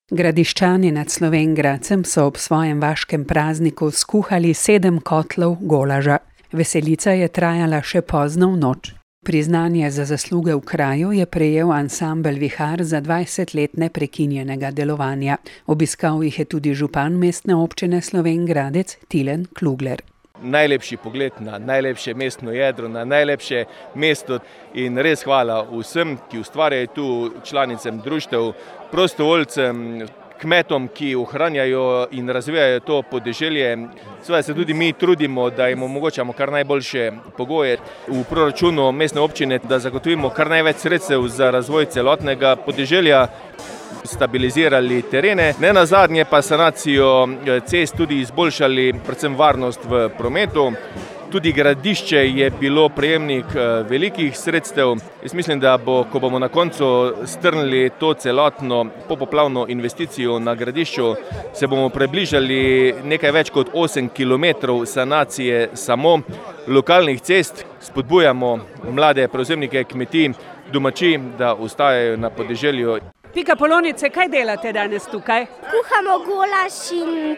Gradiščani nad Slovenj Gradcem so ob svojem vaškem prazniku skuhali 7 kotlov golaža. Veselica je trajala še pozno v noč. Priznanje za zasluge v kraju je prejel ansambel Vihar za 20 let neprekinjenega delovanja. Obiskal jih je tudi župan mestne občine Slovenj Gradec Tilen Klugler. Najlepši pogled na najlepše mestno jedro, na najlepše mesto in res hvala vsem, ki ustvarjajo tu, članicam društev, prostovoljcem, kmetom, ki ohranjajo in razvijajo to podeželje. Seveda se tudi mi trudimo, da jim omogočamo kar najboljše pogoje v proračunu mestne občine, da zagotovimo kar največ sredstev za razvoj celotnega podeželja, stabilizirali terene, ne nazadnje pa sanacijo cest tudi izboljšali, predvsem varnost v prometu. Tudi Gradišče je bilo prejemnik velikih sredstev. Jaz mislim, da ko bomo na koncu strnili to celotno popoplavno investicijo na Gradišču, se bomo približali nekaj več kot 8 kilometrov sanacije samo lokalnih cest. Spodbujamo mlade prevzemnike kmetij, domačij, da ostajajo na podeželju. Pika Polonice, kaj delate danes tukaj? Kuhamo golaž in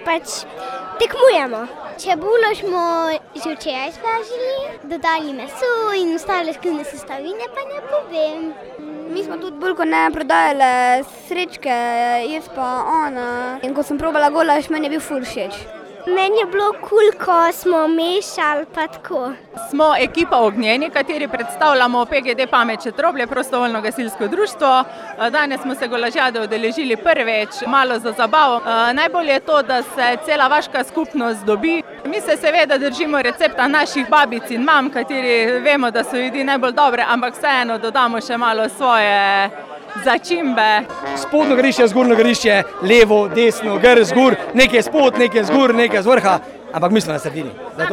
tekmujemo. Čebulo smo že včeraj spražili, dodali meso in ostale skrivne sestavine, pa ne povem. Mi smo tudi bolj kot ne prodajali srečke, jaz pa ona. In ko sem probala golaž, meni je bil ful všeč. Meni je bilo kul, ko smo mešali pa tako. Smo ekipa Ognjeni, kateri predstavljamo PGD Pamet Četroblje, prostovoljno gasilsko društvo. Danes smo se golažjade udeležili prvič, malo za zabavo. Najbolje je to, da se cela vaška skupnost dobi. Mi se seveda držimo recepta naših babic in mam, kateri vemo, da so jedi najbolj dobre, ampak vseeno dodamo še malo svoje začimbe. Spodno Gradišče, zgornjo Gradišče, levo, desno, gor, zgor, nekaj spod, nekaj zgor, nekaj z vrha, ampak mi smo na sredini.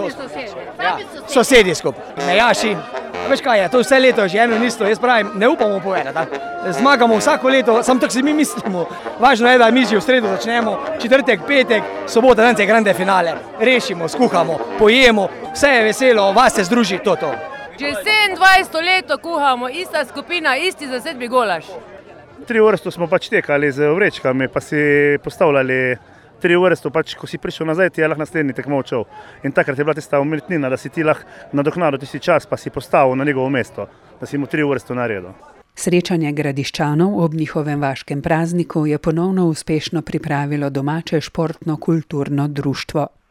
Sosedje skupaj, mejaši. Veš kaj je, to vse leto že eno in isto, jaz pravim, ne upamo povedati. Zmagamo vsako leto, samo tako si mi mislimo. Važno je, da mi že v sredo začnemo, četrtek, petek, sobota, danes je grande finale. Rešimo, skuhamo, pojemo, vse je veselo, vas se združi to. Že 27 leto kuhamo, ista skupina, isti zasedbi golaž. 3 vrsto smo tekali z vrečkami, pa si postavljali 3 vrsto, ko si prišel nazaj, ti je lahko naslednji tekmovalec šel. In takrat je bila tista umetnina, da si ti lahko nadoknadil tisti čas, pa si postavil na njegovo mesto, da si mu 3 vrsto naredil. Srečanje Gradiščanov ob njihovem vaškem prazniku je ponovno uspešno pripravilo domače športno-kulturno društvo.